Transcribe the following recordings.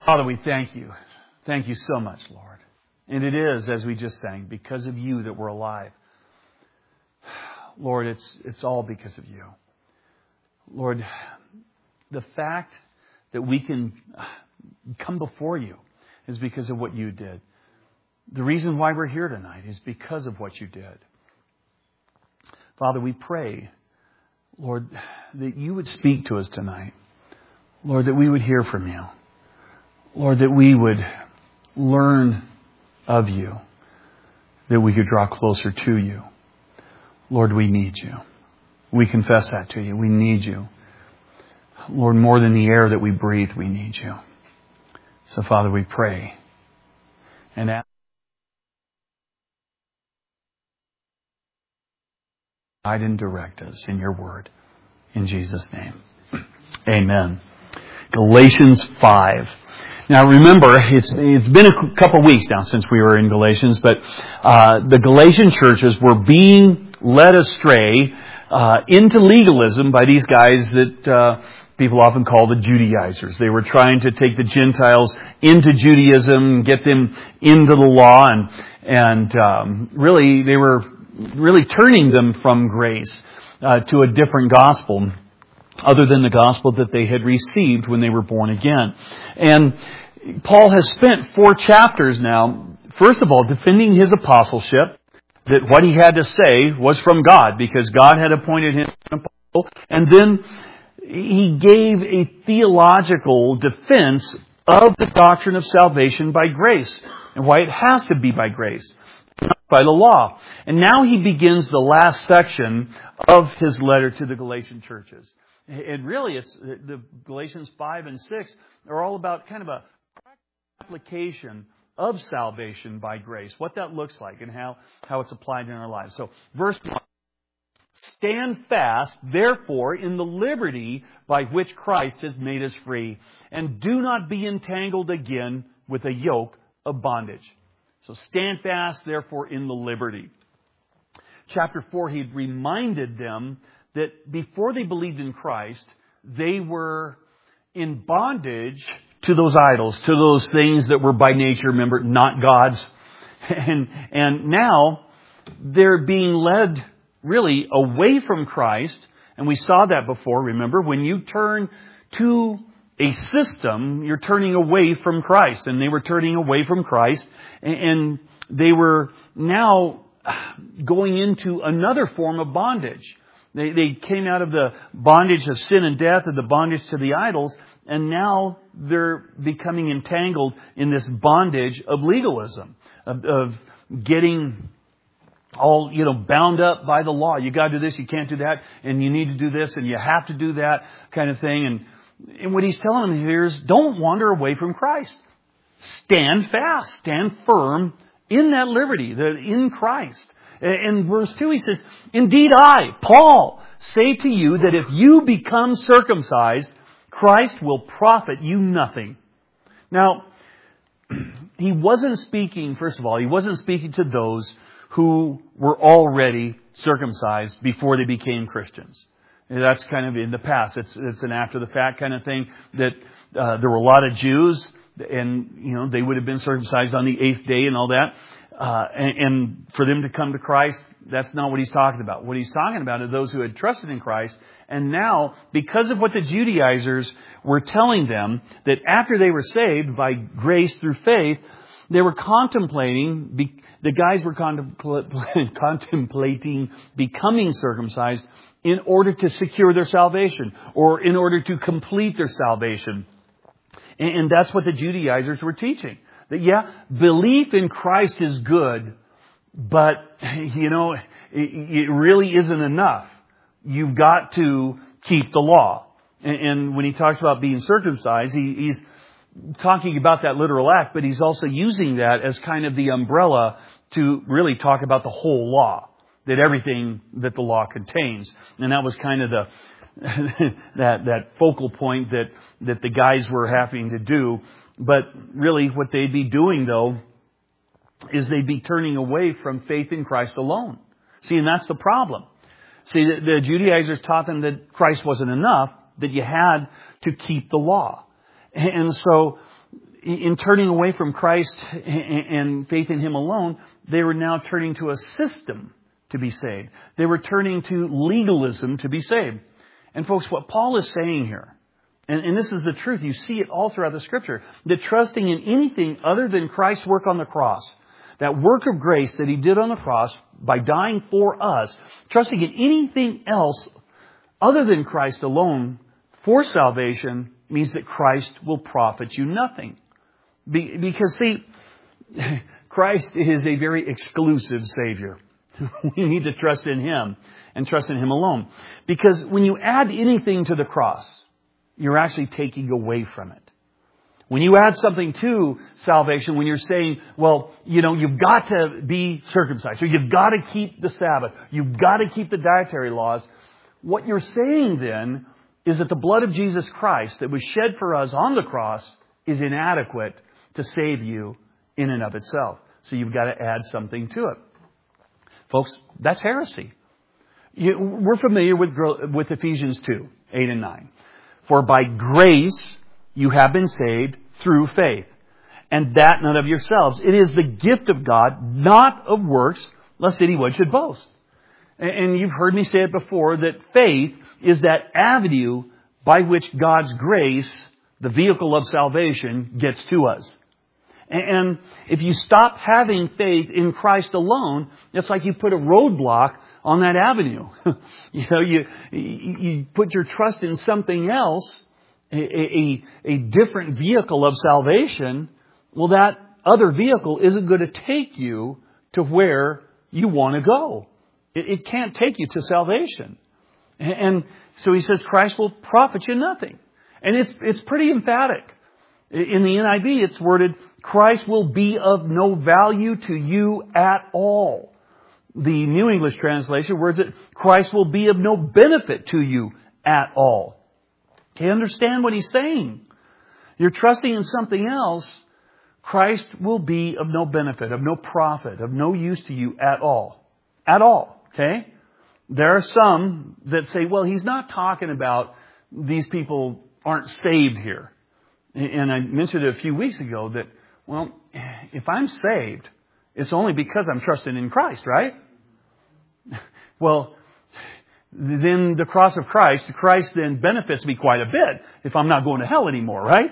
Father, we thank you. Thank you so much, Lord. And it is, as we just sang, because of you that we're alive. Lord, it's all because of you. Lord, the fact that we can come before you is because of what you did. The reason why we're here tonight is because of what you did. Father, we pray, Lord, that you would speak to us tonight. Lord, that we would hear from you. Lord, that we would learn of you. That we could draw closer to you. Lord, we need you. We confess that to you. We need you. Lord, more than the air that we breathe, we need you. So, Father, we pray and ask, guide and direct us in your word. In Jesus' name. Amen. Galatians 5. Now remember, it's been a couple weeks now since we were in Galatians, but the Galatian churches were being led astray into legalism by these guys that people often call the Judaizers. They were trying to take the Gentiles into Judaism, get them into the law, and really they were really turning them from grace to a different gospel, other than the gospel that they had received when they were born again. And Paul has spent 4 chapters now, first of all, defending his apostleship, that what he had to say was from God, because God had appointed him an apostle. And then he gave a theological defense of the doctrine of salvation by grace, and why it has to be by grace, not by the law. And now he begins the last section of his letter to the Galatian churches. And really, it's the Galatians 5 and 6 are all about kind of a application of salvation by grace, what that looks like and how it's applied in our lives. So, verse 1, stand fast, therefore, in the liberty by which Christ has made us free, and do not be entangled again with a yoke of bondage. So, stand fast, therefore, in the liberty. Chapter 4, he reminded them that before they believed in Christ, they were in bondage to those idols, to those things that were by nature, remember, not God's. And now they're being led really away from Christ. And we saw that before, remember, when you turn to a system, you're turning away from Christ. And they were turning away from Christ. And they were now going into another form of bondage. They came out of the bondage of sin and death and the bondage to the idols, and now they're becoming entangled in this bondage of legalism, of getting all, bound up by the law. You got to do this, you can't do that, and you need to do this, and you have to do that kind of thing. And what he's telling them here is, don't wander away from Christ. Stand fast, stand firm in that liberty, in Christ. In verse 2 he says, indeed I, Paul, say to you that if you become circumcised, Christ will profit you nothing. Now, he wasn't speaking, first of all, he wasn't speaking to those who were already circumcised before they became Christians. And that's kind of in the past. It's an after the fact kind of thing, that there were a lot of Jews, and they would have been circumcised on the 8th day and all that. And for them to come to Christ, that's not what he's talking about. What he's talking about is those who had trusted in Christ. And now, because of what the Judaizers were telling them, that after they were saved by grace through faith, they were contemplating, the guys were contemplating becoming circumcised in order to secure their salvation, or in order to complete their salvation. And that's what the Judaizers were teaching. That, belief in Christ is good, but, it really isn't enough. You've got to keep the law. And when he talks about being circumcised, he's talking about that literal act, but he's also using that as kind of the umbrella to really talk about the whole law, that everything that the law contains. And that was kind of that focal point that the guys were having to do. But really what they'd be doing, though, is they'd be turning away from faith in Christ alone. See, and that's the problem. See, the Judaizers taught them that Christ wasn't enough, that you had to keep the law. And so in turning away from Christ and faith in Him alone, they were now turning to a system to be saved. They were turning to legalism to be saved. And folks, what Paul is saying here, and this is the truth, you see it all throughout the Scripture, that trusting in anything other than Christ's work on the cross, that work of grace that He did on the cross by dying for us, trusting in anything else other than Christ alone for salvation means that Christ will profit you nothing. Because, see, Christ is a very exclusive Savior. We need to trust in Him and trust in Him alone. Because when you add anything to the cross, you're actually taking away from it. When you add something to salvation, when you're saying, well, you've got to be circumcised, or you've got to keep the Sabbath, you've got to keep the dietary laws, what you're saying then is that the blood of Jesus Christ that was shed for us on the cross is inadequate to save you in and of itself. So you've got to add something to it. Folks, that's heresy. We're familiar with Ephesians 2, 8 and 9. For by grace you have been saved through faith, and that not of yourselves. It is the gift of God, not of works, lest anyone should boast. And you've heard me say it before, that faith is that avenue by which God's grace, the vehicle of salvation, gets to us. And if you stop having faith in Christ alone, it's like you put a roadblock on that avenue. You put your trust in something else, a different vehicle of salvation. Well, that other vehicle isn't going to take you to where you want to go. It can't take you to salvation. And so he says Christ will profit you nothing. And it's pretty emphatic. In the NIV, it's worded, Christ will be of no value to you at all. The New English translation words it, Christ will be of no benefit to you at all. Do you understand what he's saying? You're trusting in something else, Christ will be of no benefit, of no profit, of no use to you at all. At all. Okay? There are some that say, well, he's not talking about these people aren't saved here. And I mentioned it a few weeks ago that, well, if I'm saved, it's only because I'm trusting in Christ, right? Well, then the cross of Christ then benefits me quite a bit if I'm not going to hell anymore, right?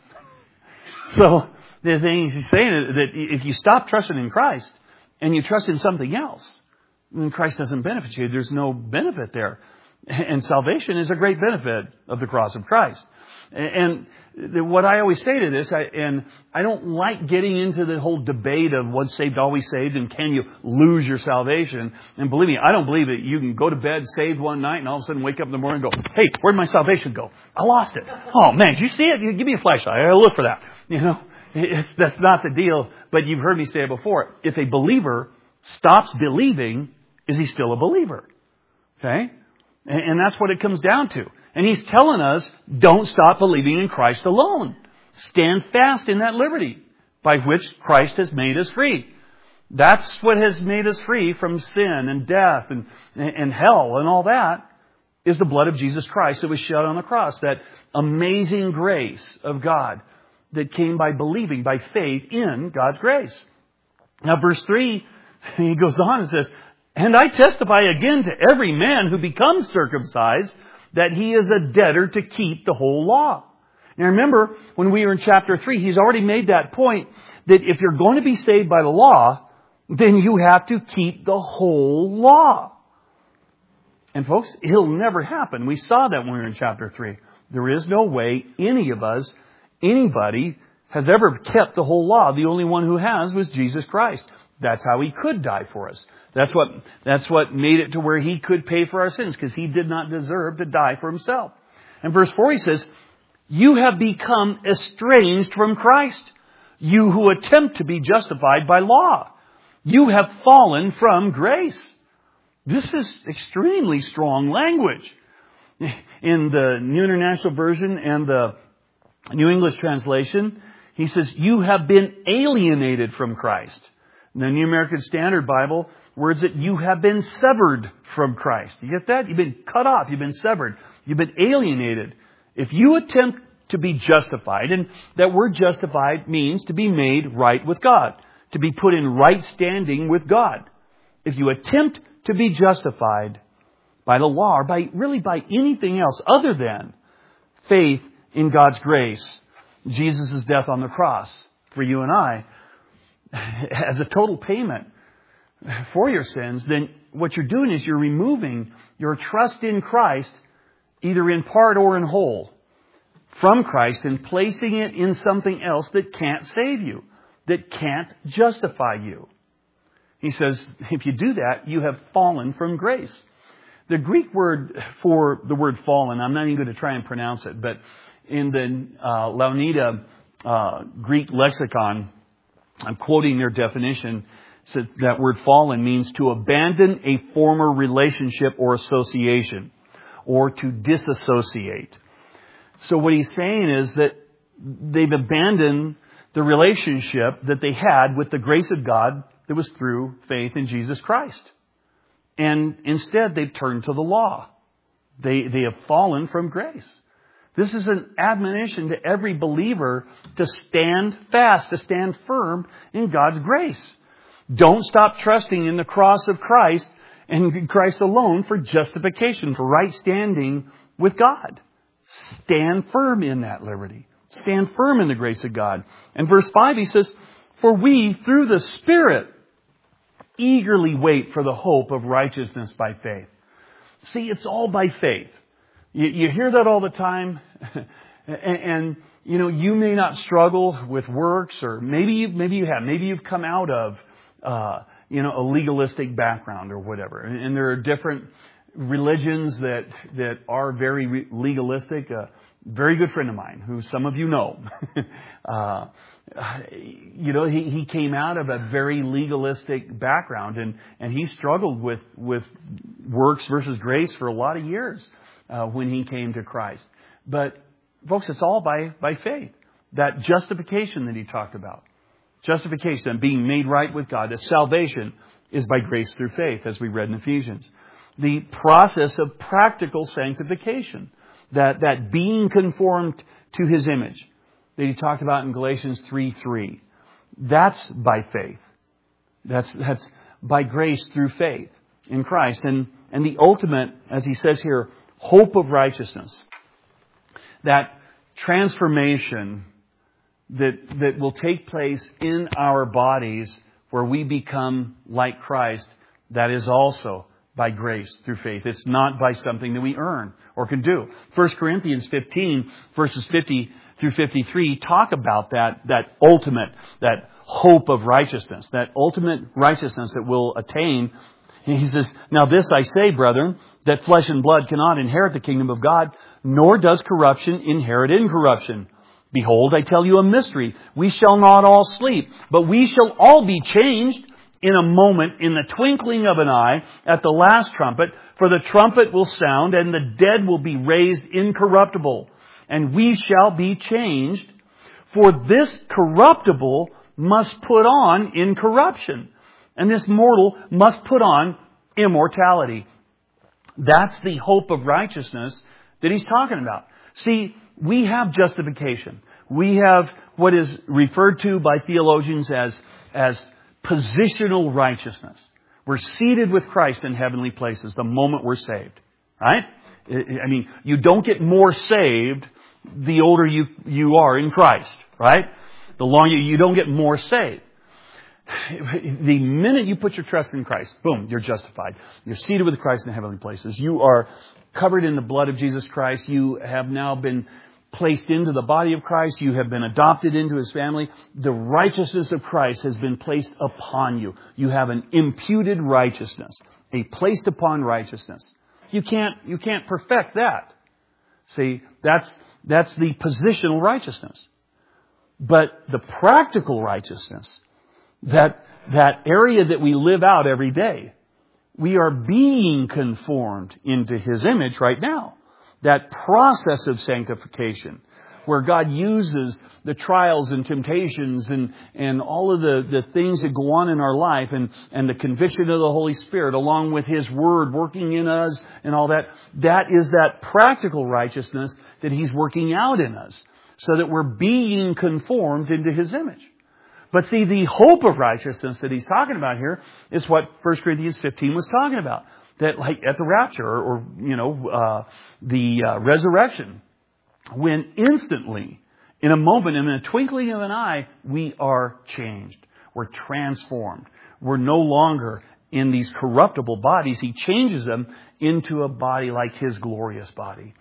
So the thing he's saying is that if you stop trusting in Christ and you trust in something else, then Christ doesn't benefit you. There's no benefit there. And salvation is a great benefit of the cross of Christ. And what I always say to this, and I don't like getting into the whole debate of once saved, always saved, and can you lose your salvation? And believe me, I don't believe that you can go to bed saved one night and all of a sudden wake up in the morning and go, hey, where'd my salvation go? I lost it. Oh man, did you see it? Give me a flashlight. I'll look for that. That's not the deal. But you've heard me say it before. If a believer stops believing, is he still a believer? Okay? And that's what it comes down to. And he's telling us, don't stop believing in Christ alone. Stand fast in that liberty by which Christ has made us free. That's what has made us free from sin and death and hell and all that, is the blood of Jesus Christ that was shed on the cross. That amazing grace of God that came by believing, by faith in God's grace. Now verse 3, he goes on and says, and I testify again to every man who becomes circumcised that he is a debtor to keep the whole law. Now remember, when we were in chapter 3, he's already made that point that if you're going to be saved by the law, then you have to keep the whole law. And folks, it'll never happen. We saw that when we were in chapter 3. There is no way anybody has ever kept the whole law. The only one who has was Jesus Christ. That's how he could die for us. That's what made it to where he could pay for our sins, because he did not deserve to die for himself. And verse 4 he says, you have become estranged from Christ, you who attempt to be justified by law. You have fallen from grace. This is extremely strong language. In the New International Version and the New English translation, he says, you have been alienated from Christ. In the New American Standard Bible, words that you have been severed from Christ. You get that? You've been cut off. You've been severed. You've been alienated. If you attempt to be justified. And that word justified means to be made right with God, to be put in right standing with God. If you attempt to be justified by the law or by anything else other than faith in God's grace, Jesus' death on the cross for you and I, as a total payment for your sins, then what you're doing is you're removing your trust in Christ, either in part or in whole, from Christ and placing it in something else that can't save you, that can't justify you. He says, if you do that, you have fallen from grace. The Greek word for the word fallen, I'm not even going to try and pronounce it, but in the Louanida Greek lexicon, I'm quoting their definition, says that word fallen means to abandon a former relationship or association, or to disassociate. So what he's saying is that they've abandoned the relationship that they had with the grace of God that was through faith in Jesus Christ. And instead they've turned to the law. They have fallen from grace. This is an admonition to every believer to stand fast, to stand firm in God's grace. Don't stop trusting in the cross of Christ and Christ alone for justification, for right standing with God. Stand firm in that liberty. Stand firm in the grace of God. And verse 5, he says, for we, through the Spirit, eagerly wait for the hope of righteousness by faith. See, it's all by faith. You hear that all the time. and you may not struggle with works, or maybe you have. Maybe you've come out of a legalistic background or whatever. And there are different religions that are very legalistic. A very good friend of mine, who some of you know, he came out of a very legalistic background, and he struggled with works versus grace for a lot of years when he came to Christ. But folks, it's all by faith. That justification that he talked about. Justification, being made right with God. That salvation is by grace through faith, as we read in Ephesians. The process of practical sanctification. That being conformed to His image that he talked about in Galatians 3:3. That's by faith. That's by grace through faith in Christ. And the ultimate, as he says here, hope of righteousness. That transformation that will take place in our bodies where we become like Christ, that is also by grace through faith. It's not by something that we earn or can do. 1 Corinthians 15, verses 50 through 53, talk about that ultimate, that hope of righteousness, that ultimate righteousness that we'll attain. And he says, now this I say, brethren, that flesh and blood cannot inherit the kingdom of God, nor does corruption inherit incorruption. Behold, I tell you a mystery. We shall not all sleep, but we shall all be changed in a moment, in the twinkling of an eye, at the last trumpet. For the trumpet will sound, and the dead will be raised incorruptible, and we shall be changed. For this corruptible must put on incorruption, and this mortal must put on immortality. That's the hope of righteousness that he's talking about. See, we have justification. We have what is referred to by theologians as positional righteousness. We're seated with Christ in heavenly places the moment we're saved. Right? I mean, you don't get more saved the older you are in Christ. Right? The longer you don't get more saved. The minute you put your trust in Christ, boom, you're justified. You're seated with Christ in heavenly places. You are covered in the blood of Jesus Christ. You have now been placed into the body of Christ. You have been adopted into His family. The righteousness of Christ has been placed upon you. You have an imputed righteousness, a placed upon righteousness. You can't perfect that. See, that's the positional righteousness. But the practical righteousness, that area that we live out every day, we are being conformed into His image right now. That process of sanctification, where God uses the trials and temptations and all of the things that go on in our life and the conviction of the Holy Spirit, along with His Word working in us and all that. That is that practical righteousness that He's working out in us. so that we're being conformed into His image. But see, the hope of righteousness that he's talking about here is what 1 Corinthians 15 was talking about. That like at the rapture or the resurrection, when instantly, in a moment, in a twinkling of an eye, we are changed. We're transformed. We're no longer in these corruptible bodies. He changes them into a body like His glorious body.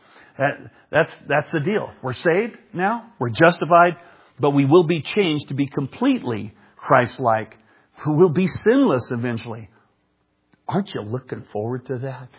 That's the deal. We're saved now. We're justified. But we will be changed to be completely Christ-like. We'll be sinless eventually. Aren't you looking forward to that?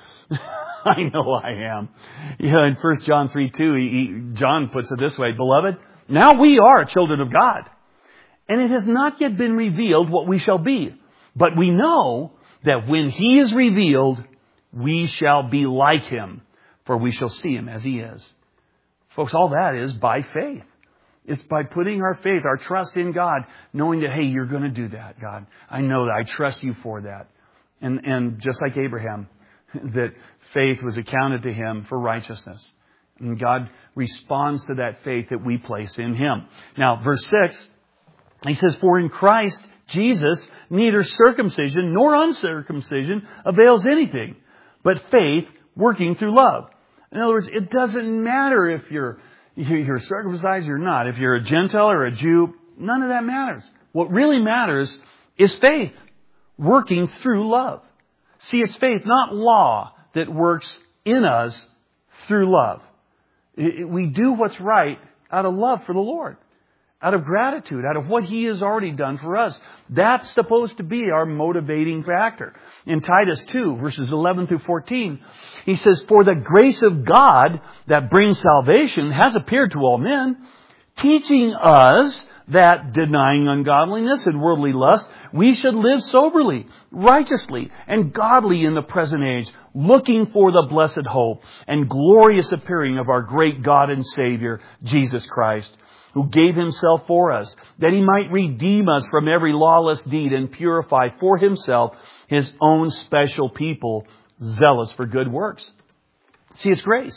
I know I am. In 1 John 3:2, John puts it this way, Beloved, now we are children of God. And it has not yet been revealed what we shall be. But we know that when He is revealed, we shall be like Him, for we shall see Him as He is. Folks, all that is by faith. It's by putting our faith, our trust in God, knowing that, hey, you're going to do that, God. I know that. I trust you for that. And just like Abraham, that faith was accounted to him for righteousness. And God responds to that faith that we place in Him. Now, verse 6, he says, For in Christ Jesus, neither circumcision nor uncircumcision avails anything, but faith working through love. In other words, it doesn't matter if you're circumcised or not. If you're a Gentile or a Jew, none of that matters. What really matters is faith working through love. See, it's faith, not law, that works in us through love. We do what's right out of love for the Lord, out of gratitude, out of what He has already done for us. That's supposed to be our motivating factor. In Titus 2, verses 11 through 14, he says, For the grace of God that brings salvation has appeared to all men, teaching us that denying ungodliness and worldly lust, we should live soberly, righteously, and godly in the present age, looking for the blessed hope and glorious appearing of our great God and Savior, Jesus Christ, who gave Himself for us, that He might redeem us from every lawless deed and purify for Himself His own special people, zealous for good works. See, it's grace.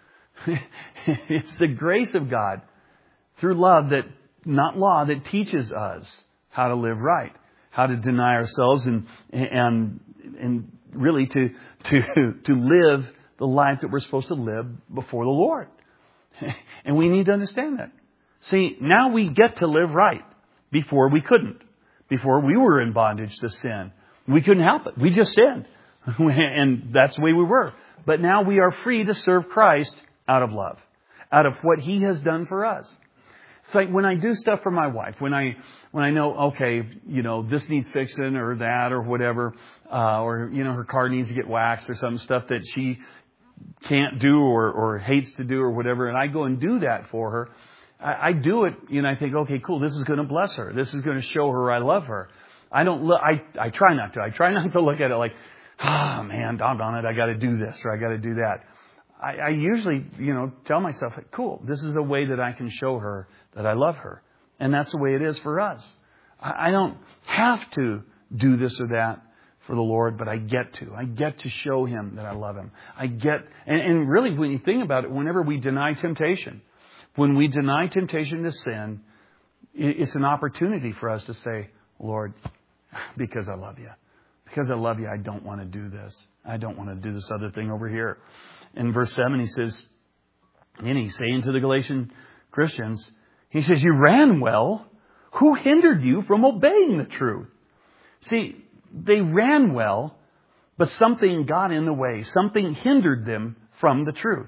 It's the grace of God through love, that not law, that teaches us how to live right, how to deny ourselves and really to live the life that we're supposed to live before the Lord. And we need to understand that. See, now we get to live right. Before we couldn't. Before we were in bondage to sin. We couldn't help it. We just sinned. And that's the way we were. But now we are free to serve Christ out of love. Out of what He has done for us. It's like when I do stuff for my wife, when I know, okay, this needs fixing or that or whatever, or her car needs to get waxed or some stuff that she can't do or hates to do or whatever, and I go and do that for her. I do it, I think, okay, cool, this is going to bless her. This is going to show her I love her. I try not to. I try not to look at it like, man, doggone it, I got to do this or I got to do that. I usually, tell myself, cool, this is a way that I can show her that I love her. And that's the way it is for us. I don't have to do this or that for the Lord, but I get to. I get to show Him that I love Him. And really, when you think about it, whenever we deny temptation, when we deny temptation to sin, it's an opportunity for us to say, Lord, because I love You. Because I love You, I don't want to do this. I don't want to do this other thing over here. In verse 7, he says, and he's saying to the Galatian Christians, he says, You ran well. Who hindered you from obeying the truth? See, they ran well, but something got in the way. Something hindered them from the truth.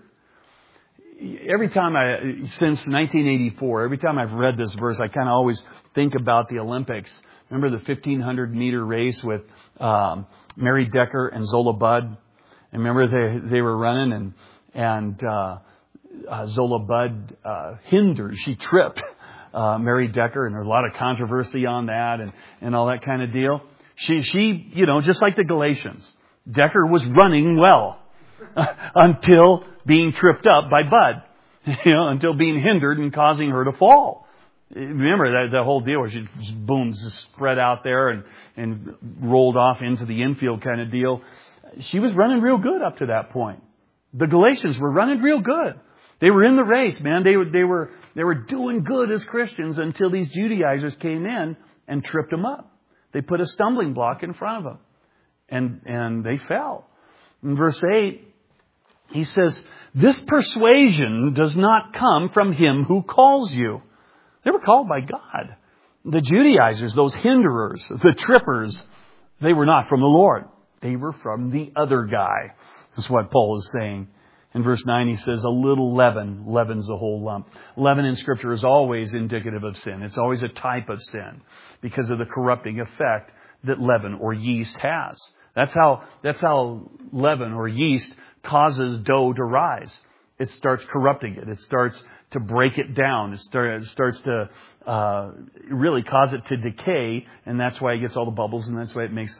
Every time since 1984, every time I've read this verse, I kind of always think about the Olympics. Remember the 1,500 meter race with Mary Decker and Zola Budd? And remember they were running and Zola Budd hindered. She tripped Mary Decker, and there's a lot of controversy on that and all that kind of deal. She just like the Galatians, Decker was running well until being tripped up by Budd, until being hindered and causing her to fall. Remember that whole deal where she just spread out there and rolled off into the infield kind of deal. She was running real good up to that point. The Galatians were running real good. They were in the race, man. They were doing good as Christians until these Judaizers came in and tripped them up. They put a stumbling block in front of them. And they fell. In verse 8, he says, this persuasion does not come from him who calls you. They were called by God. The Judaizers, those hinderers, the trippers, they were not from the Lord. They were from the other guy. That's what Paul is saying. In verse 9 he says, a little leaven leavens the whole lump. Leaven in Scripture is always indicative of sin. It's always a type of sin because of the corrupting effect that leaven or yeast has. That's how leaven or yeast causes dough to rise. It starts corrupting it. It starts to break it down. It starts to really cause it to decay, and that's why it gets all the bubbles, and that's why it makes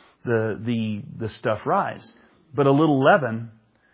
the stuff rise. But a little leaven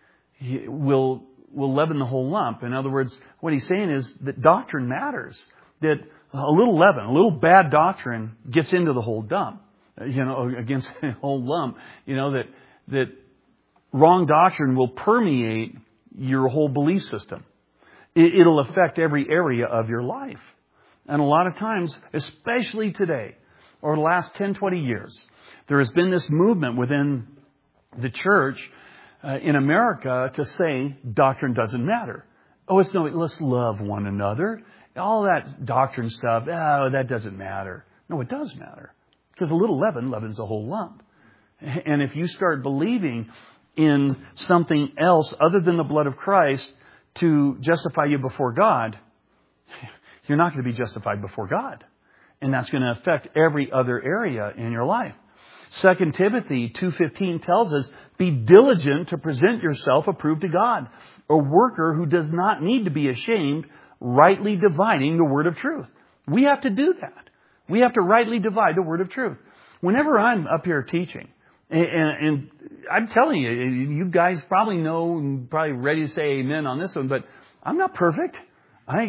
will leaven the whole lump. In other words, what he's saying is that doctrine matters. That a little leaven, a little bad doctrine gets into the whole dump. Against the whole lump. That wrong doctrine will permeate your whole belief system. It'll affect every area of your life. And a lot of times, especially today, or the last 10, 20 years, there has been this movement within the church in America to say doctrine doesn't matter. Let's love one another. All that doctrine stuff, that doesn't matter. No, it does matter. Because a little leaven leavens the whole lump. And if you start believing in something else other than the blood of Christ to justify you before God, you're not going to be justified before God. And that's going to affect every other area in your life. 2 Timothy 2:15 tells us, be diligent to present yourself approved to God, a worker who does not need to be ashamed, rightly dividing the word of truth. We have to do that. We have to rightly divide the word of truth. Whenever I'm up here teaching, and I'm telling you, you guys probably know and probably ready to say amen on this one, but I'm not perfect. I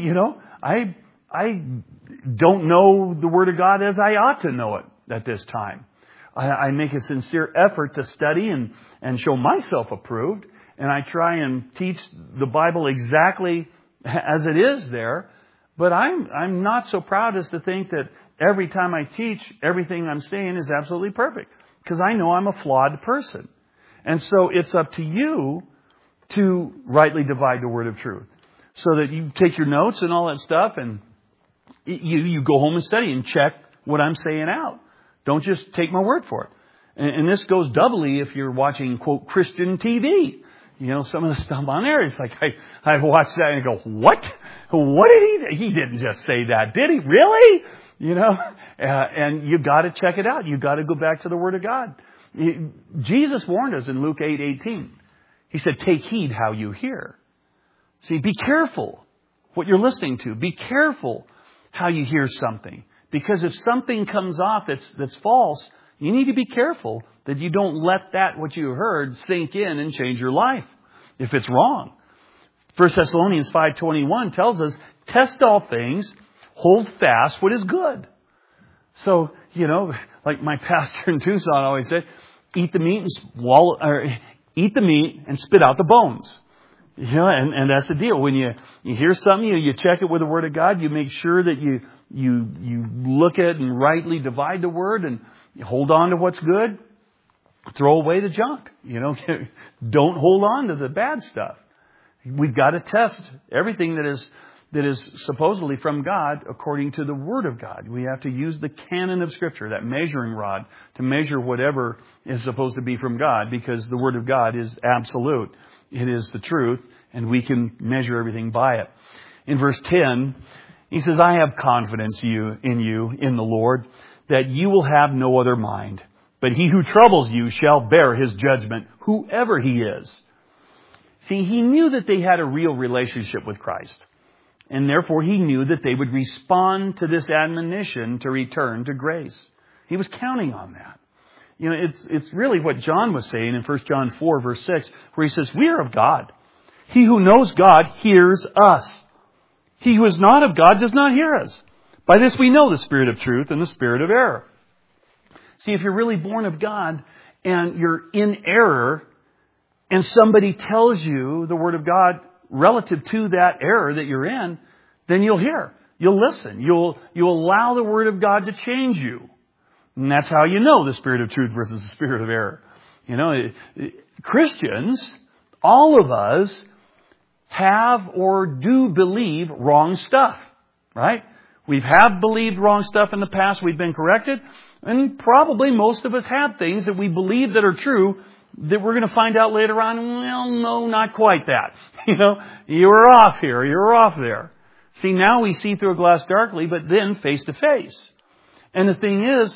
don't know the Word of God as I ought to know it at this time. I make a sincere effort to study and show myself approved, and I try and teach the Bible exactly as it is there. But I'm not so proud as to think that every time I teach, everything I'm saying is absolutely perfect. Because I know I'm a flawed person. And so it's up to you to rightly divide the word of truth. So that you take your notes and all that stuff and you go home and study and check what I'm saying out. Don't just take my word for it. And this goes doubly if you're watching, quote, Christian TV. Some of the stuff on there, it's like, I watch that and I go, what? What did he didn't just say that, did he? Really? And you got to check it out. You got to go back to the Word of God. Jesus warned us in Luke 8:18. He said, take heed how you hear. See, be careful what you're listening to. Be careful how you hear something. Because if something comes off that's false, you need to be careful that you don't let that, what you heard, sink in and change your life if it's wrong. 1 Thessalonians 5:21 tells us, test all things, hold fast what is good. So, like my pastor in Tucson always said, eat the meat and spit out the bones. And that's the deal. When you hear something, you check it with the Word of God. You make sure that you look at and rightly divide the Word and you hold on to what's good. Throw away the junk. Don't hold on to the bad stuff. We've got to test everything that is supposedly from God according to the Word of God. We have to use the canon of Scripture, that measuring rod, to measure whatever is supposed to be from God, because the Word of God is absolute. It is the truth, and we can measure everything by it. In verse 10, he says, I have confidence in you, in the Lord, that you will have no other mind. But he who troubles you shall bear his judgment, whoever he is. See, he knew that they had a real relationship with Christ. And therefore he knew that they would respond to this admonition to return to grace. He was counting on that. It's really what John was saying in 1 John 4, verse 6, where he says, we are of God. He who knows God hears us. He who is not of God does not hear us. By this we know the spirit of truth and the spirit of error. See, if you're really born of God and you're in error and somebody tells you the Word of God relative to that error that you're in, then you'll hear. You'll listen. You'll allow the Word of God to change you. And that's how you know the spirit of truth versus the spirit of error. You know, Christians, all of us, have or do believe wrong stuff. Right? We have believed wrong stuff in the past. We've been corrected. And probably most of us have things that we believe that are true that we're going to find out later on, well, no, not quite that. You know, you're off here, you're off there. See, now we see through a glass darkly, but then face to face. And the thing is,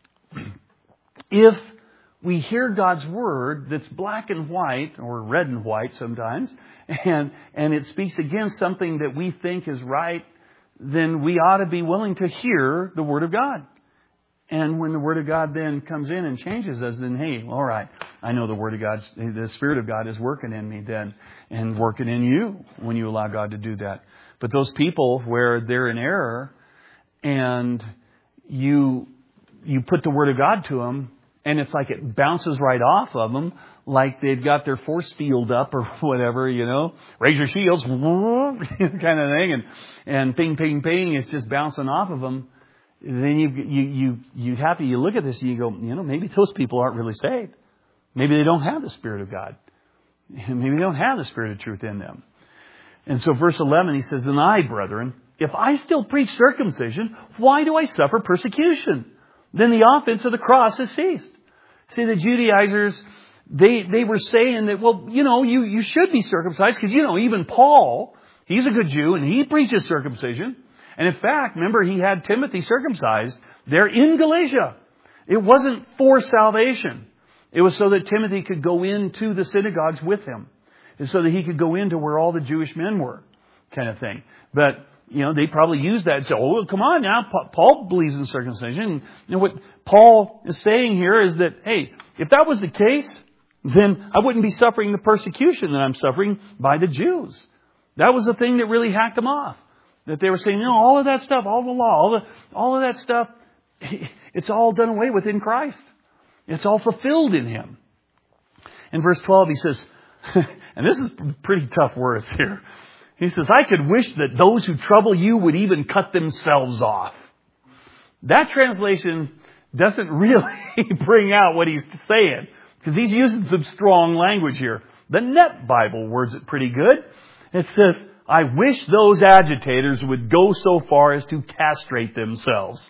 if we hear God's Word that's black and white, or red and white sometimes, and it speaks against something that we think is right, then we ought to be willing to hear the Word of God. And when the Word of God then comes in and changes us, then hey, all right, I know the Word of God, the Spirit of God is working in me then, and working in you when you allow God to do that. But those people where they're in error, and you put the Word of God to them, and it's like it bounces right off of them, like they've got their force field up or whatever, you know, raise your shields, kind of thing, and ping, ping, ping, it's just bouncing off of them. Then you look at this and you go, you know, maybe those people aren't really saved. Maybe they don't have the Spirit of God. Maybe they don't have the Spirit of truth in them. And so verse 11, he says, and I, brethren, if I still preach circumcision, why do I suffer persecution? Then the offense of the cross has ceased. See, the Judaizers, they were saying that, well, you know, you should be circumcised because, you know, even Paul, he's a good Jew and he preaches circumcision. And in fact, remember, he had Timothy circumcised there in Galatia. It wasn't for salvation. It was so that Timothy could go into the synagogues with him. And so that he could go into where all the Jewish men were, kind of thing. But, you know, they probably used that and said, oh, come on now, Paul believes in circumcision. And what Paul is saying here is that, hey, if that was the case, then I wouldn't be suffering the persecution that I'm suffering by the Jews. That was the thing that really hacked them off. That they were saying, you know, all of that stuff, all the law, all of that stuff, it's all done away with in Christ. It's all fulfilled in Him. In verse 12, he says, and this is pretty tough words here. He says, I could wish that those who trouble you would even cut themselves off. That translation doesn't really bring out what he's saying, because he's using some strong language here. The Net Bible words it pretty good. It says, I wish those agitators would go so far as to castrate themselves.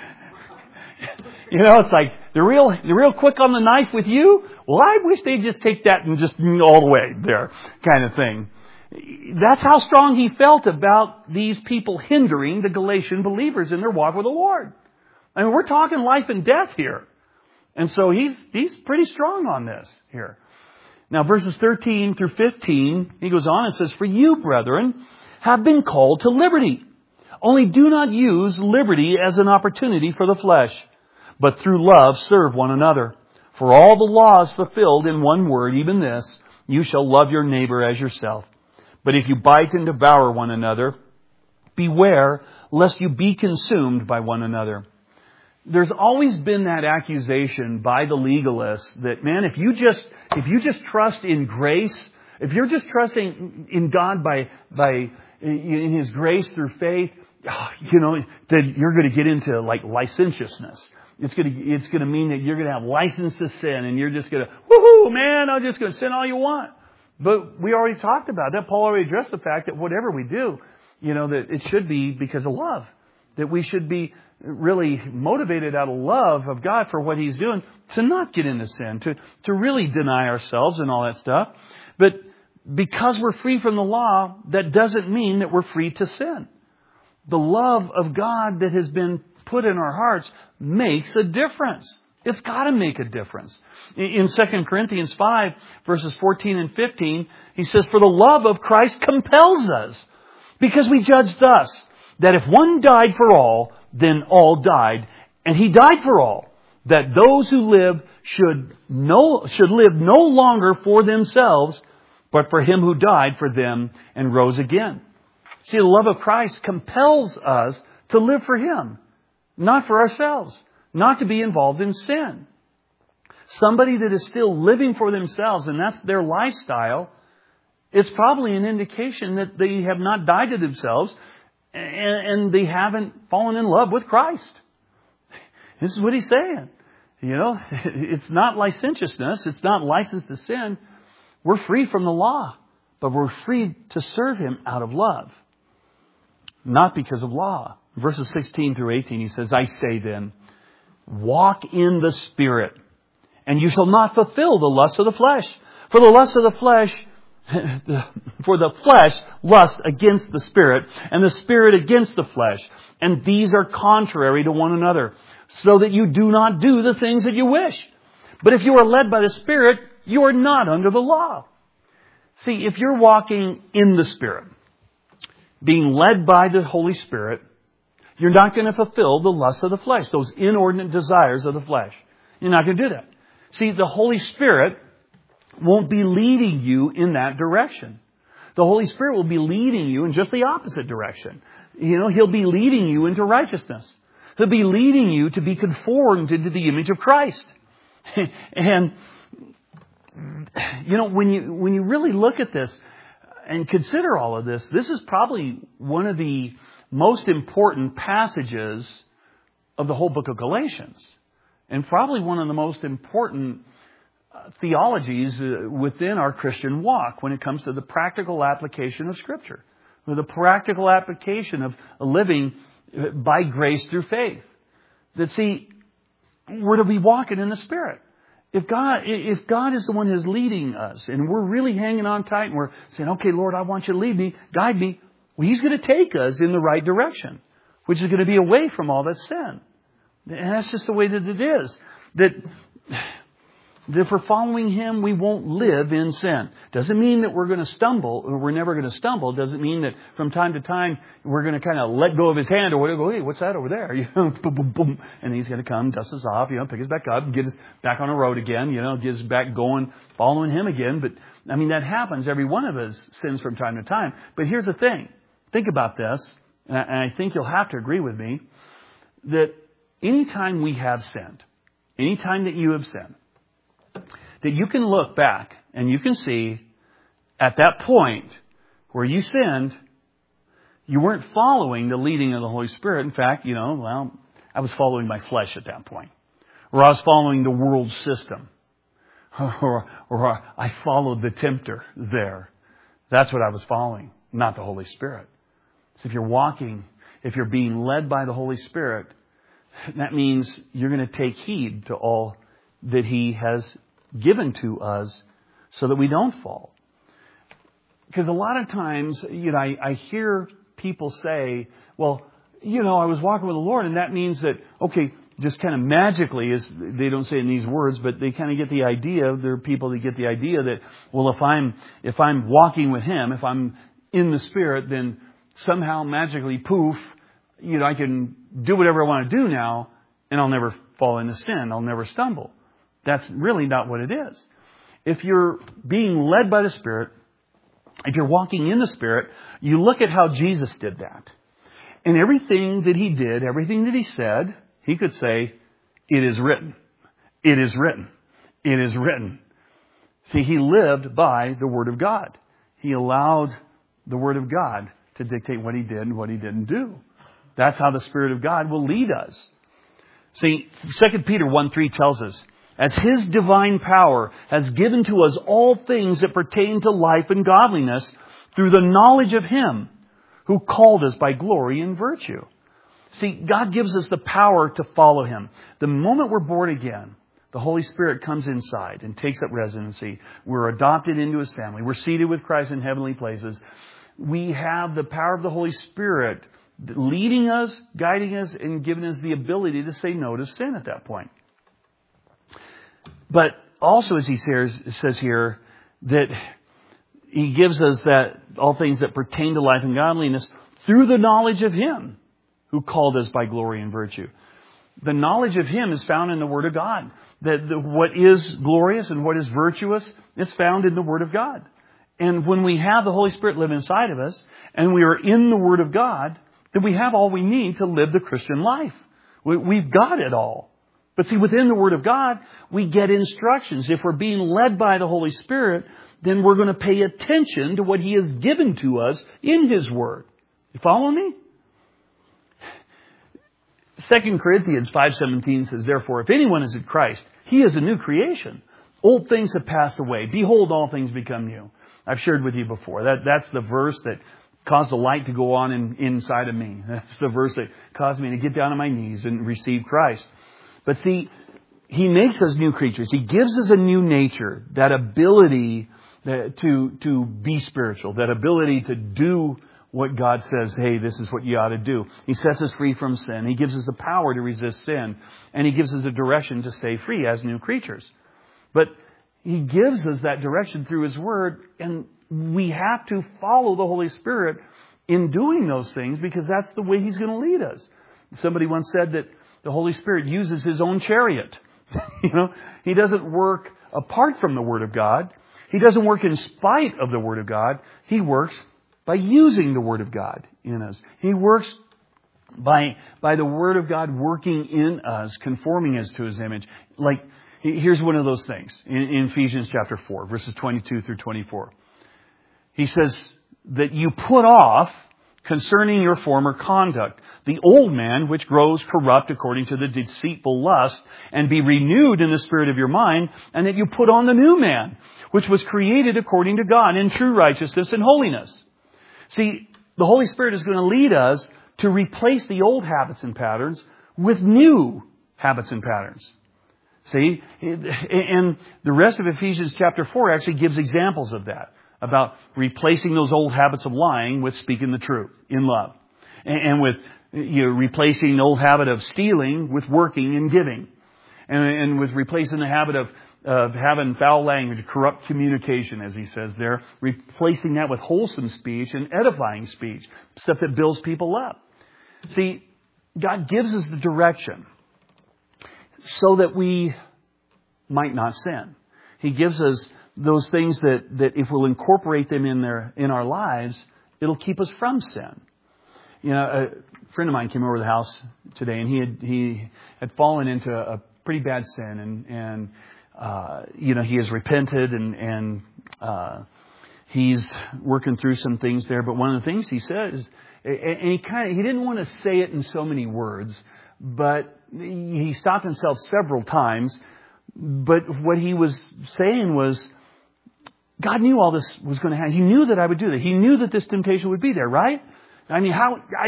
You know, it's like, they're real quick on the knife with you. Well, I wish they'd just take that and just all the way there, kind of thing. That's how strong he felt about these people hindering the Galatian believers in their walk with the Lord. I mean, we're talking life and death here. And so he's pretty strong on this here. Now, verses 13 through 15, he goes on and says, for you, brethren, have been called to liberty. Only do not use liberty as an opportunity for the flesh, but through love serve one another. For all the law is fulfilled in one word, even this, you shall love your neighbor as yourself. But if you bite and devour one another, beware lest you be consumed by one another. There's always been that accusation by the legalists that, man, if you just trust in grace, if you're just trusting in God in His grace through faith, you know, then you're going to get into like licentiousness. It's going to mean that you're going to have license to sin, and you're just going to, woohoo, man, I'm just going to sin all you want. But we already talked about that. Paul already addressed the fact that whatever we do, you know, that it should be because of love. That we should be really motivated out of love of God for what He's doing to not get into sin, to really deny ourselves and all that stuff. But because we're free from the law, that doesn't mean that we're free to sin. The love of God that has been put in our hearts makes a difference. It's got to make a difference. In 2 Corinthians 5, verses 14 and 15, he says, for the love of Christ compels us, because we judge thus, that if one died for all, then all died. And He died for all, that those who live should live no longer for themselves, but for Him who died for them and rose again. See, the love of Christ compels us to live for Him, not for ourselves, not to be involved in sin. Somebody that is still living for themselves, and that's their lifestyle, It's probably an indication that they have not died to themselves and they haven't fallen in love with Christ. This is what he's saying. You know, it's not licentiousness. It's not license to sin. We're free from the law, but we're free to serve Him out of love, not because of law. Verses 16 through 18, he says, I say then, walk in the Spirit, and you shall not fulfill the lust of the flesh. For the lust of the flesh, for the flesh lusts against the Spirit, and the Spirit against the flesh. And these are contrary to one another, so that you do not do the things that you wish. But if you are led by the Spirit, you are not under the law. See, if you're walking in the Spirit, being led by the Holy Spirit, you're not going to fulfill the lust of the flesh, those inordinate desires of the flesh. You're not going to do that. See, the Holy Spirit won't be leading you in that direction. The Holy Spirit will be leading you in just the opposite direction. You know, He'll be leading you into righteousness. He'll be leading you to be conformed into the image of Christ. And, you know, when you really look at this and consider all of this, this is probably one of the most important passages of the whole book of Galatians. And probably one of the most important theologies within our Christian walk when it comes to the practical application of Scripture. The practical application of living by grace through faith. That, see, we're to be walking in the Spirit. If God is the one who's leading us, and we're really hanging on tight, and we're saying, okay, Lord, I want you to lead me, guide me, well, He's going to take us in the right direction, which is going to be away from all that sin. And that's just the way that it is. That if we're following Him, we won't live in sin. Doesn't mean that we're going to stumble, or we're never going to stumble. Doesn't mean that from time to time we're going to kind of let go of His hand, or whatever. Go, hey, what's that over there? You know, boom, boom, boom. And He's going to come, dust us off, pick us back up, and get us back on the road again, get us back going, following Him again. But, I mean, that happens. Every one of us sins from time to time. But here's the thing. Think about this, and I think you'll have to agree with me, that anytime we have sinned, anytime that you have sinned, that you can look back and you can see at that point where you sinned, you weren't following the leading of the Holy Spirit. In fact, I was following my flesh at that point. Or I was following the world system. Or I followed the tempter there. That's what I was following, not the Holy Spirit. So if you're being led by the Holy Spirit, that means you're going to take heed to all that He has given to us so that we don't fall. Because a lot of times, I hear people say, well, I was walking with the Lord, and that means that, okay, just kind of magically, they don't say it in these words, but they kind of get the idea, there are people that get the idea that, well, if I'm walking with Him, if I'm in the Spirit, then somehow magically, poof, I can do whatever I want to do now, and I'll never fall into sin. I'll never stumble. That's really not what it is. If you're being led by the Spirit, if you're walking in the Spirit, you look at how Jesus did that. And everything that He did, everything that He said, He could say, it is written. It is written. It is written. See, He lived by the Word of God. He allowed the Word of God to dictate what He did and what He didn't do. That's how the Spirit of God will lead us. See, 2 Peter 1:3 tells us, as His divine power has given to us all things that pertain to life and godliness through the knowledge of Him who called us by glory and virtue. See, God gives us the power to follow Him. The moment we're born again, the Holy Spirit comes inside and takes up residency. We're adopted into His family. We're seated with Christ in heavenly places. We have the power of the Holy Spirit leading us, guiding us, and giving us the ability to say no to sin at that point. But also, as he says here, that He gives us that all things that pertain to life and godliness through the knowledge of Him who called us by glory and virtue. The knowledge of Him is found in the Word of God. What is glorious and what is virtuous is found in the Word of God. And when we have the Holy Spirit live inside of us, and we are in the Word of God, then we have all we need to live the Christian life. We've got it all. But see, within the Word of God, we get instructions. If we're being led by the Holy Spirit, then we're going to pay attention to what He has given to us in His Word. You follow me? 2 Corinthians 5:17 says, "Therefore, if anyone is in Christ, he is a new creation. Old things have passed away. Behold, all things become new." I've shared with you before. That's the verse that caused the light to go on inside of me. That's the verse that caused me to get down on my knees and receive Christ. But see, He makes us new creatures. He gives us a new nature, that ability to be spiritual, that ability to do what God says, hey, this is what you ought to do. He sets us free from sin. He gives us the power to resist sin. And He gives us the direction to stay free as new creatures. But He gives us that direction through His Word, and we have to follow the Holy Spirit in doing those things, because that's the way He's going to lead us. Somebody once said that the Holy Spirit uses His own chariot. He doesn't work apart from the Word of God. He doesn't work in spite of the Word of God. He works by using the Word of God in us. He works by the Word of God working in us, conforming us to His image. Like, here's one of those things in Ephesians chapter 4, verses 22 through 24. He says that you put off, concerning your former conduct, the old man which grows corrupt according to the deceitful lust, and be renewed in the spirit of your mind, and that you put on the new man, which was created according to God in true righteousness and holiness. See, the Holy Spirit is going to lead us to replace the old habits and patterns with new habits and patterns. See? And the rest of Ephesians chapter 4 actually gives examples of that, about replacing those old habits of lying with speaking the truth in love. And with replacing the old habit of stealing with working and giving. And with replacing the habit of having foul language, corrupt communication, as he says there, replacing that with wholesome speech and edifying speech, stuff that builds people up. See, God gives us the direction so that we might not sin. He gives us those things that if we'll incorporate them in our lives, it'll keep us from sin. A friend of mine came over to the house today, and he had fallen into a pretty bad sin, and he has repented, and he's working through some things there. But one of the things he says, and he didn't want to say it in so many words, but he stopped himself several times. But what he was saying was, God knew all this was going to happen. He knew that I would do that. He knew that this temptation would be there, right? I mean,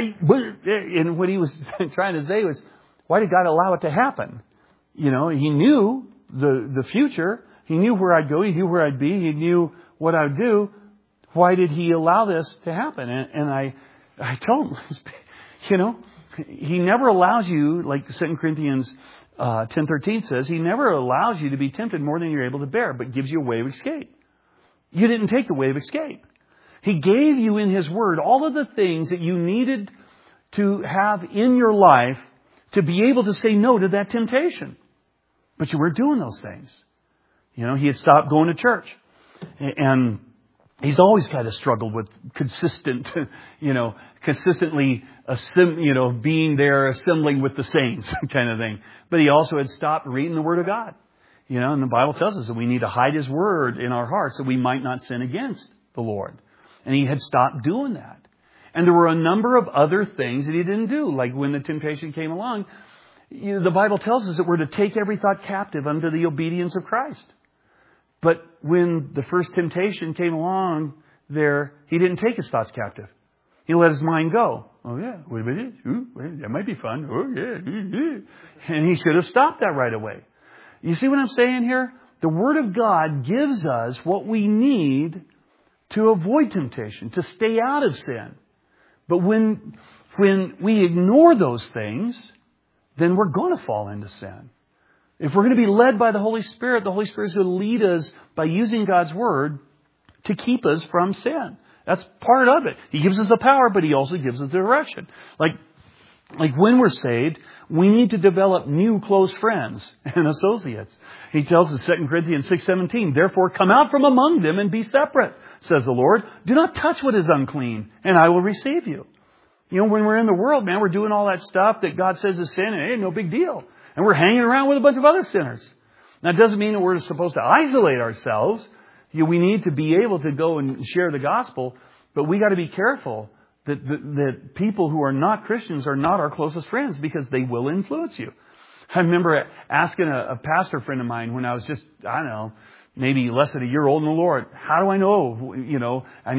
and what he was trying to say was, why did God allow it to happen? He knew the future. He knew where I'd go. He knew where I'd be. He knew what I'd do. Why did He allow this to happen? And I told him, He never allows you, like 2 Corinthians 10:13 says, He never allows you to be tempted more than you're able to bear, but gives you a way of escape. You didn't take the way of escape. He gave you in His Word all of the things that you needed to have in your life to be able to say no to that temptation. But you weren't doing those things. He had stopped going to church. And he's always kind of struggled with consistently, being there, assembling with the saints kind of thing. But he also had stopped reading the Word of God. And the Bible tells us that we need to hide His Word in our hearts so we might not sin against the Lord. And he had stopped doing that. And there were a number of other things that he didn't do. Like when the temptation came along, the Bible tells us that we're to take every thought captive unto the obedience of Christ. But when the first temptation came along there, he didn't take his thoughts captive. He let his mind go. Oh yeah, wait a minute. Ooh, that might be fun. Oh yeah. And he should have stopped that right away. You see what I'm saying here? The Word of God gives us what we need to avoid temptation, to stay out of sin. But when we ignore those things, then we're going to fall into sin. If we're going to be led by the Holy Spirit is going to lead us by using God's Word to keep us from sin. That's part of it. He gives us the power, but He also gives us the direction. Like when we're saved, we need to develop new close friends and associates. He tells us 2 Corinthians 6:17, therefore come out from among them and be separate, says the Lord. Do not touch what is unclean, and I will receive you. When we're in the world, man, we're doing all that stuff that God says is sin, and it ain't no big deal. And we're hanging around with a bunch of other sinners. Now, it doesn't mean that we're supposed to isolate ourselves. We need to be able to go and share the gospel, but we got to be careful that people who are not Christians are not our closest friends, because they will influence you. I remember asking a pastor friend of mine when I was just, I don't know, maybe less than a year old in the Lord, how do I know? I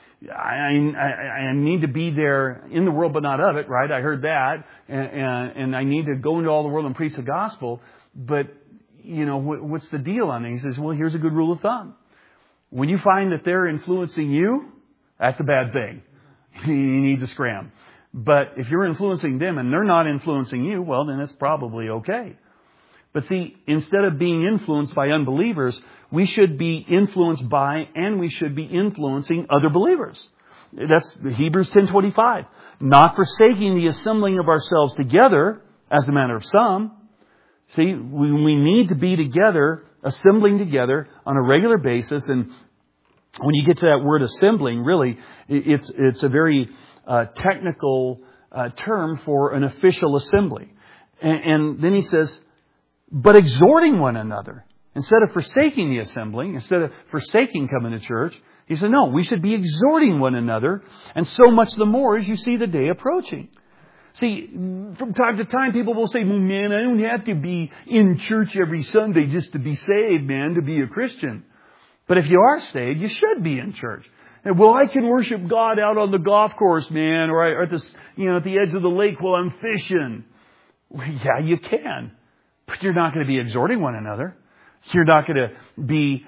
need to be there in the world, but not of it, right? I heard that. And I need to go into all the world and preach the gospel. But, what's the deal on it? He says, well, here's a good rule of thumb. When you find that they're influencing you, that's a bad thing. You need to scram. But if you're influencing them and they're not influencing you, well, then it's probably okay. But see, instead of being influenced by unbelievers, we should be influenced by and we should be influencing other believers. That's Hebrews 10:25. Not forsaking the assembling of ourselves together, as the manner of some. See, we need to be together, assembling together on a regular basis. And when you get to that word assembling, really, it's a very technical term for an official assembly. And then he says, but exhorting one another. Instead of forsaking the assembling, instead of forsaking coming to church, he said, no, we should be exhorting one another, and so much the more as you see the day approaching. See, from time to time, people will say, well, man, I don't have to be in church every Sunday just to be saved, man, to be a Christian. But if you are saved, you should be in church. And, well, I can worship God out on the golf course, man, or at the edge of the lake while I'm fishing. Well, yeah, you can. But you're not going to be exhorting one another. You're not going to be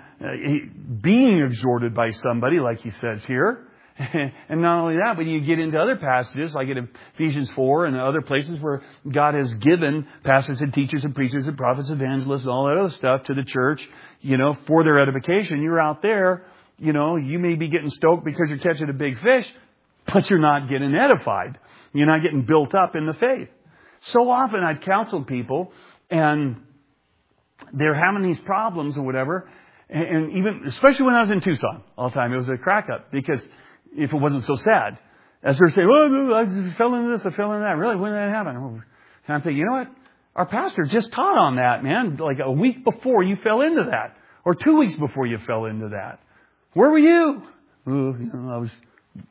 being exhorted by somebody, like he says here. And not only that, but you get into other passages, like in Ephesians 4 and other places where God has given pastors and teachers and preachers and prophets, evangelists, and all that other stuff to the church, for their edification. You're out there, you may be getting stoked because you're catching a big fish, but you're not getting edified. You're not getting built up in the faith. So often I've counseled people, and they're having these problems or whatever. And even, especially when I was in Tucson all the time, it was a crack up, because if it wasn't so sad, as they're saying, oh, I fell into this, I fell into that. Really? When did that happen? And I'm thinking, you know what? Our pastor just taught on that, man, like a week before you fell into that, or 2 weeks before you fell into that. Where were you? Oh, I was,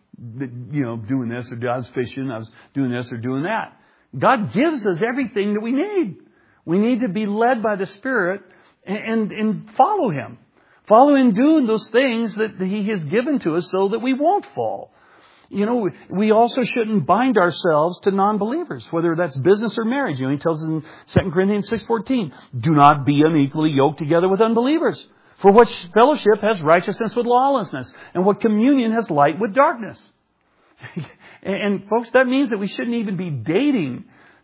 doing this, or I was fishing, I was doing this or doing that. God gives us everything that we need. We need to be led by the Spirit and follow Him. Follow in doing those things that He has given to us so that we won't fall. We also shouldn't bind ourselves to non-believers, whether that's business or marriage. He tells us in 2 Corinthians 6:14, do not be unequally yoked together with unbelievers. For what fellowship has righteousness with lawlessness? And what communion has light with darkness? And folks, that means that we shouldn't even be dating,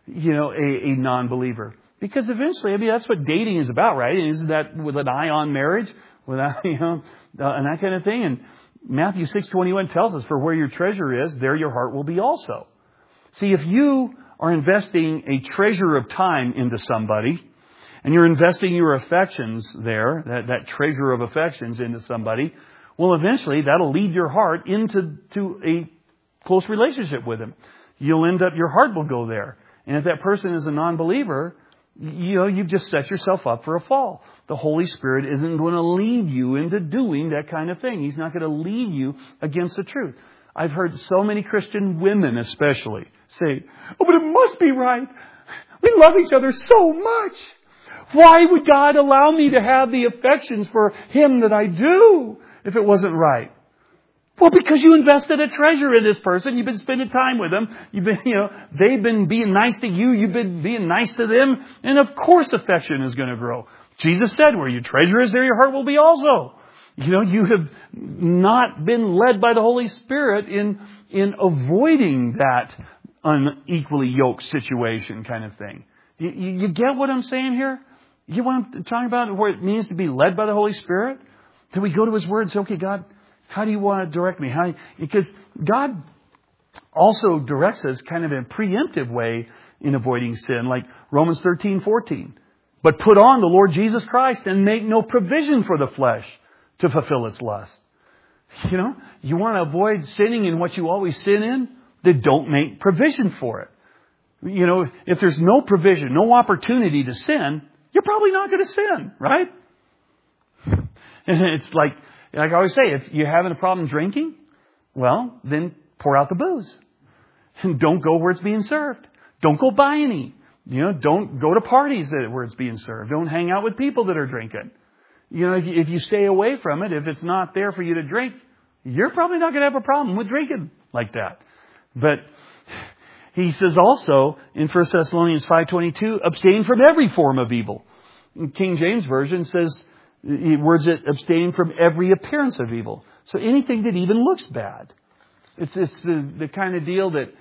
a non-believer. Because eventually, that's what dating is about, right? Isn't that with an eye on marriage? Without, and that kind of thing. And Matthew 6:21 tells us, for where your treasure is, there your heart will be also. See, if you are investing a treasure of time into somebody, and you're investing your affections there, that treasure of affections into somebody, well, eventually that'll lead your heart into a close relationship with Him. Your heart will go there. And if that person is a non-believer, you've just set yourself up for a fall. The Holy Spirit isn't going to lead you into doing that kind of thing. He's not going to lead you against the truth. I've heard so many Christian women especially say, oh, but it must be right. We love each other so much. Why would God allow me to have the affections for Him that I do if it wasn't right? Well, because you invested a treasure in this person. You've been spending time with them. You've been, they've been being nice to you. You've been being nice to them. And of course affection is going to grow. Jesus said, where your treasure is, there your heart will be also. You have not been led by the Holy Spirit in avoiding that unequally yoked situation kind of thing. You get what I'm saying here? You get what I'm talking about? What it means to be led by the Holy Spirit? That we go to His Word and say, okay, God, how do you want to direct me? Because God also directs us kind of in a preemptive way in avoiding sin, like Romans 13:14. But put on the Lord Jesus Christ and make no provision for the flesh to fulfill its lust. You want to avoid sinning in what you always sin in? Then don't make provision for it. If there's no provision, no opportunity to sin, you're probably not going to sin, right? And it's like, Like I always say, if you're having a problem drinking, well, then pour out the booze. And don't go where it's being served. Don't go buy any. Don't go to parties where it's being served. Don't hang out with people that are drinking. If you stay away from it, if it's not there for you to drink, you're probably not going to have a problem with drinking like that. But he says also in 1 Thessalonians 5:22, abstain from every form of evil. King James Version says, words that abstain from every appearance of evil. So anything that even looks bad. It's the kind of deal that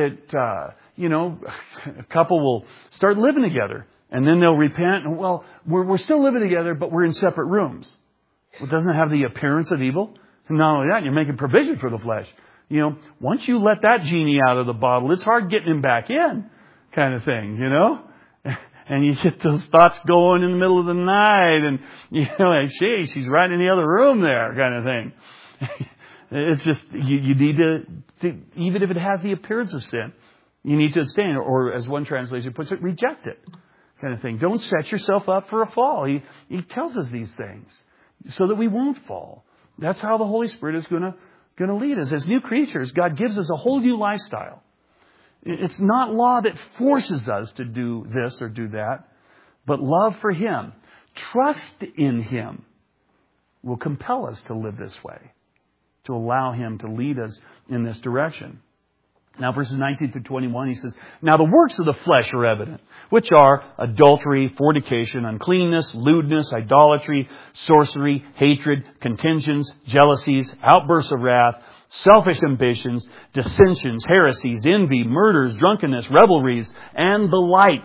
a couple will start living together and then they'll repent. And, well, we're still living together, but we're in separate rooms. Well, doesn't it have the appearance of evil? And not only that, you're making provision for the flesh. Once you let that genie out of the bottle, it's hard getting him back in, kind of thing, And you get those thoughts going in the middle of the night, and like, she's right in the other room there, kind of thing. It's just you need to, even if it has the appearance of sin, you need to abstain, or as one translation puts it, reject it, kind of thing. Don't set yourself up for a fall. He tells us these things so that we won't fall. That's how the Holy Spirit is going to lead us as new creatures. God gives us a whole new lifestyle. It's not law that forces us to do this or do that, but love for Him, trust in Him will compel us to live this way, to allow Him to lead us in this direction. Now, verses 19 through 21, he says, now the works of the flesh are evident, which are adultery, fornication, uncleanness, lewdness, idolatry, sorcery, hatred, contentions, jealousies, outbursts of wrath, selfish ambitions, dissensions, heresies, envy, murders, drunkenness, revelries, and the like,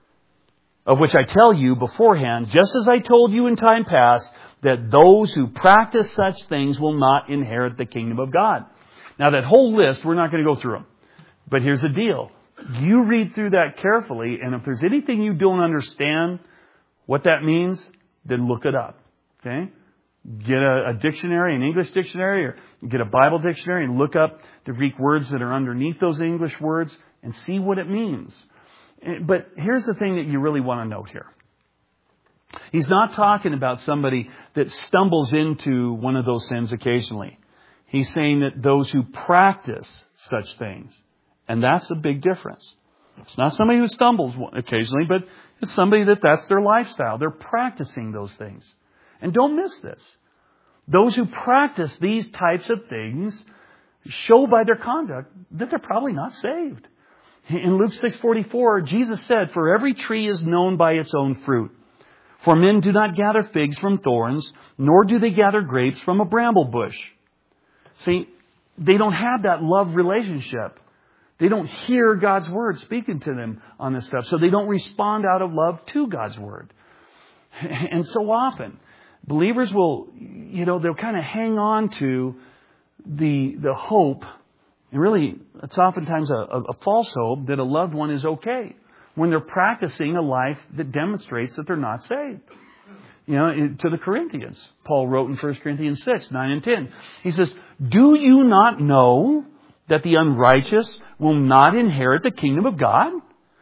of which I tell you beforehand, just as I told you in time past, that those who practice such things will not inherit the kingdom of God. Now, that whole list, we're not going to go through them. But here's the deal. You read through that carefully, and if there's anything you don't understand what that means, then look it up. Okay? Get a dictionary, an English dictionary, or get a Bible dictionary and look up the Greek words that are underneath those English words and see what it means. But here's the thing that you really want to note here. He's not talking about somebody that stumbles into one of those sins occasionally. He's saying that those who practice such things. And that's a big difference. It's not somebody who stumbles occasionally, but it's somebody that's their lifestyle. They're practicing those things. And don't miss this. Those who practice these types of things show by their conduct that they're probably not saved. In Luke 6:44, Jesus said, for every tree is known by its own fruit. For men do not gather figs from thorns, nor do they gather grapes from a bramble bush. See, they don't have that love relationship. They don't hear God's Word speaking to them on this stuff. So they don't respond out of love to God's Word. And so often, believers will, they'll kind of hang on to the hope. And really, it's oftentimes a false hope that a loved one is okay when they're practicing a life that demonstrates that they're not saved. To the Corinthians, Paul wrote in 1 Corinthians 6, 9 and 10. He says, do you not know that the unrighteous will not inherit the kingdom of God?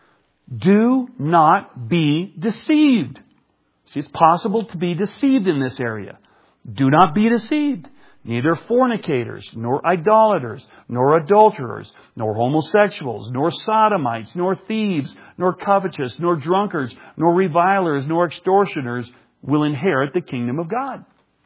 Do not be deceived. See, it's possible to be deceived in this area. Do not be deceived. Neither fornicators, nor idolaters, nor adulterers, nor homosexuals, nor sodomites, nor thieves, nor covetous, nor drunkards, nor revilers, nor extortioners will inherit the kingdom of God.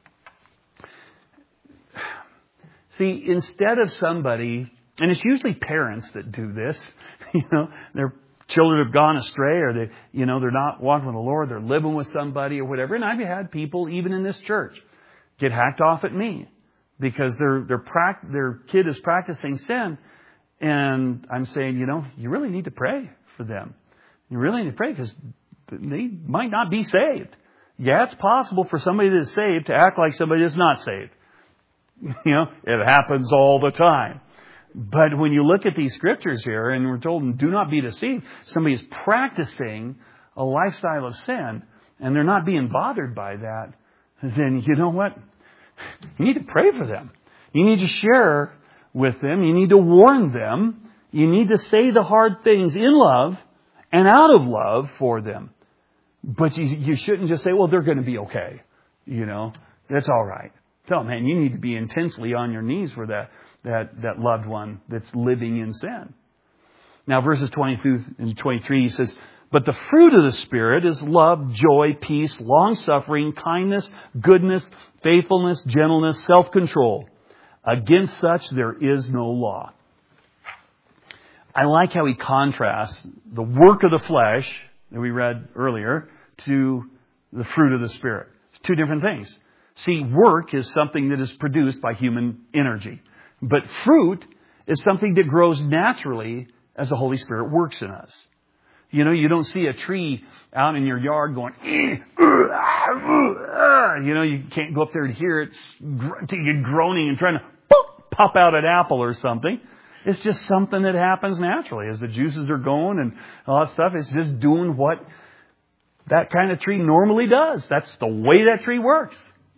See, instead of somebody, and it's usually parents that do this, their children have gone astray, or they're not walking with the Lord, they're living with somebody or whatever. And I've had people, even in this church, get hacked off at me because their kid is practicing sin. And I'm saying, you really need to pray for them. You really need to pray because they might not be saved. Yeah, it's possible for somebody that is saved to act like somebody that's not saved. It happens all the time. But when you look at these scriptures here, and we're told, do not be deceived, somebody is practicing a lifestyle of sin, and they're not being bothered by that, then you know what? You need to pray for them. You need to share with them. You need to warn them. You need to say the hard things in love and out of love for them. But you shouldn't just say, well, they're going to be okay. That's all right. Oh man, you need to be intensely on your knees for that loved one that's living in sin. Now verses 22 and 23, he says, but the fruit of the Spirit is love, joy, peace, long-suffering, kindness, goodness, faithfulness, gentleness, self-control. Against such there is no law. I like how he contrasts the work of the flesh that we read earlier to the fruit of the Spirit. It's two different things. See, work is something that is produced by human energy. But fruit is something that grows naturally as the Holy Spirit works in us. You know, you don't see a tree out in your yard going, you can't go up there to hear it groaning and trying to pop out an apple or something. It's just something that happens naturally as the juices are going and all that stuff. It's just doing what that kind of tree normally does. That's the way that tree works.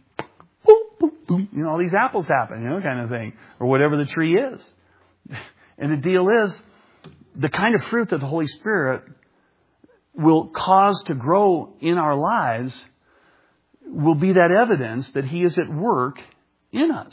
All these apples happen, kind of thing. Or whatever the tree is. And the deal is, the kind of fruit that the Holy Spirit will cause to grow in our lives will be that evidence that He is at work in us.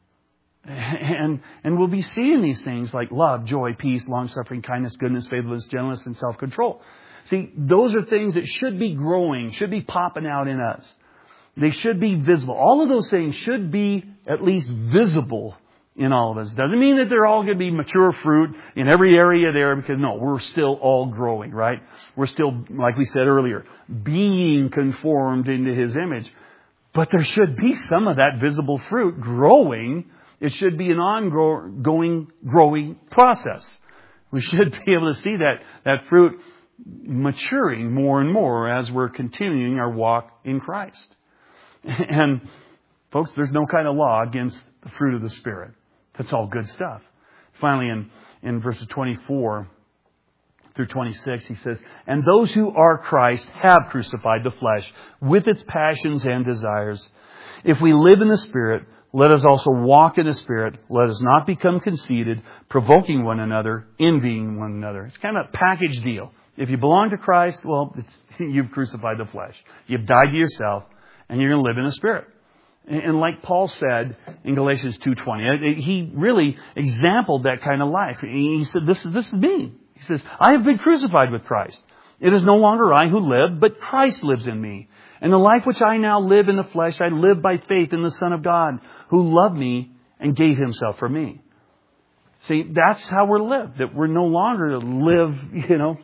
And we'll be seeing these things like love, joy, peace, long-suffering, kindness, goodness, faithfulness, gentleness, and self-control. See, those are things that should be growing, should be popping out in us. They should be visible. All of those things should be at least visible in all of us. Doesn't mean that they're all going to be mature fruit in every area there, because no, we're still all growing, right? We're still, like we said earlier, being conformed into His image. But there should be some of that visible fruit growing. It should be an ongoing growing process. We should be able to see that fruit maturing more and more as we're continuing our walk in Christ. And folks, there's no kind of law against the fruit of the Spirit. That's all good stuff. Finally, in verses 24 through 26, he says, and those who are Christ have crucified the flesh with its passions and desires. If we live in the Spirit, let us also walk in the Spirit. Let us not become conceited, provoking one another, envying one another. It's kind of a package deal. If you belong to Christ, well, you've crucified the flesh. You've died to yourself, and you're going to live in the Spirit. And like Paul said in Galatians 2:20, he really exampled that kind of life. He said, this is me. He says, I have been crucified with Christ. It is no longer I who live, but Christ lives in me. And the life which I now live in the flesh, I live by faith in the Son of God, who loved me and gave Himself for me. See, that's how we're lived. That we're no longer to live,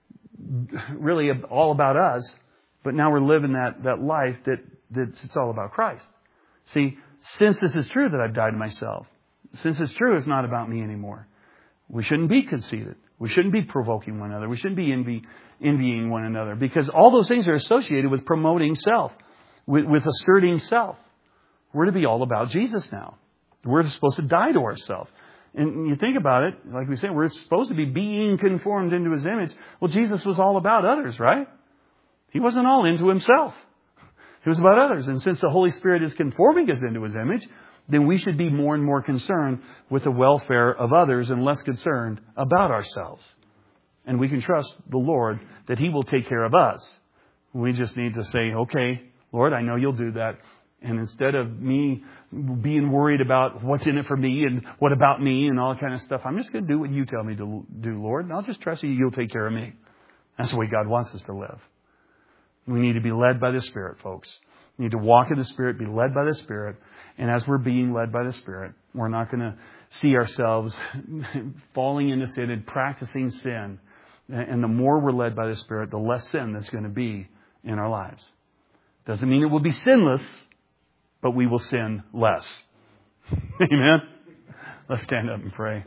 really all about us, but now we're living that life it's all about Christ. See, since this is true that I've died to myself, since it's true it's not about me anymore, we shouldn't be conceited. We shouldn't be provoking one another. We shouldn't be envying one another, because all those things are associated with promoting self, with asserting self. We're to be all about Jesus now. We're supposed to die to ourselves. And you think about it, like we said, we're supposed to be being conformed into His image. Well, Jesus was all about others, right? He wasn't all into Himself. It was about others. And since the Holy Spirit is conforming us into His image, then we should be more and more concerned with the welfare of others and less concerned about ourselves. And we can trust the Lord that He will take care of us. We just need to say, okay, Lord, I know You'll do that. And instead of me being worried about what's in it for me and what about me and all that kind of stuff, I'm just going to do what You tell me to do, Lord. And I'll just trust You'll take care of me. That's the way God wants us to live. We need to be led by the Spirit, folks. We need to walk in the Spirit, be led by the Spirit. And as we're being led by the Spirit, we're not going to see ourselves falling into sin and practicing sin. And the more we're led by the Spirit, the less sin that's going to be in our lives. Doesn't mean it will be sinless, but we will sin less. Amen? Let's stand up and pray.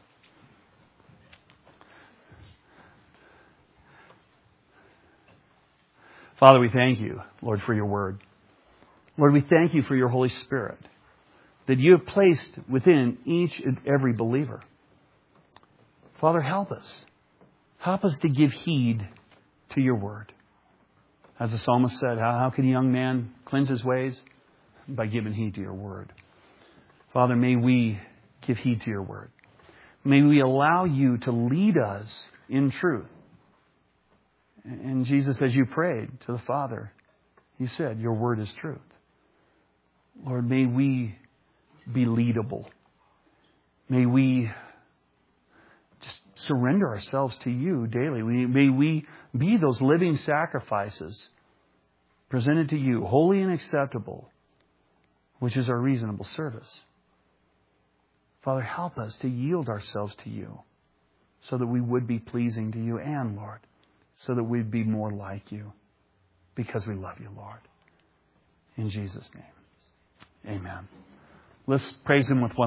Father, we thank You, Lord, for Your Word. Lord, we thank You for Your Holy Spirit that You have placed within each and every believer. Father, help us. Help us to give heed to Your Word. As the psalmist said, how can a young man cleanse his ways? By giving heed to Your Word. Father, may we give heed to Your Word. May we allow You to lead us in truth. And Jesus, as You prayed to the Father, You said, Your Word is truth. Lord, may we be leadable. May we just surrender ourselves to You daily. May we be those living sacrifices presented to You, holy and acceptable, which is our reasonable service. Father, help us to yield ourselves to You so that we would be pleasing to You, and, Lord, so that we'd be more like You because we love You, Lord. In Jesus' name, amen. Let's praise Him with one.